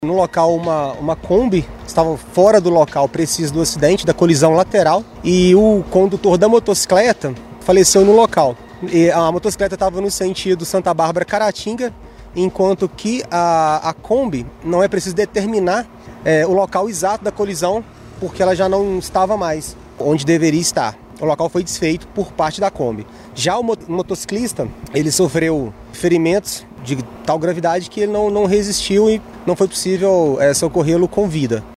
No local, uma Kombi estava fora do local preciso do acidente, da colisão lateral, e o condutor da motocicleta faleceu no local. E a motocicleta estava no sentido Santa Bárbara-Caratinga, enquanto que a Kombi não é preciso determinar o local exato da colisão, porque ela já não estava mais onde deveria estar. O local foi desfeito por parte da Kombi. Já o motociclista, ele sofreu ferimentos de tal gravidade que ele não resistiu e não foi possível socorrê-lo com vida.